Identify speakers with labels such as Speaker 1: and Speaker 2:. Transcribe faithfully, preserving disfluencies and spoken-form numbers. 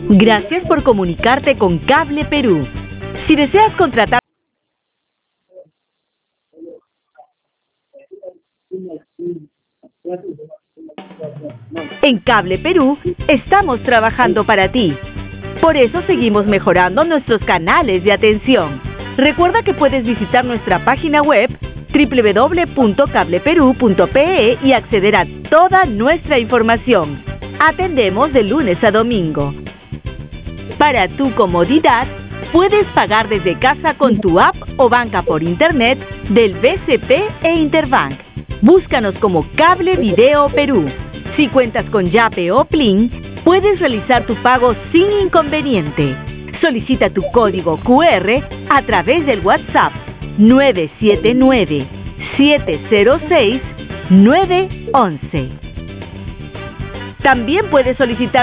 Speaker 1: Gracias por comunicarte con Cable Perú. Si deseas contratar en Cable Perú, estamos trabajando para ti. Por eso seguimos mejorando nuestros canales de atención. Recuerda que puedes visitar nuestra página web doble u doble u doble u punto cable perú punto pe e y acceder a toda nuestra información. Atendemos de lunes a domingo. Para tu comodidad, puedes pagar desde casa con tu app o banca por internet del B C P e Interbank. Búscanos como Cable Video Perú. Si cuentas con Yape o Plin, puedes realizar tu pago sin inconveniente. Solicita tu código cu erre a través del WhatsApp nueve siete nueve, siete cero seis, nueve uno uno. También puedes solicitar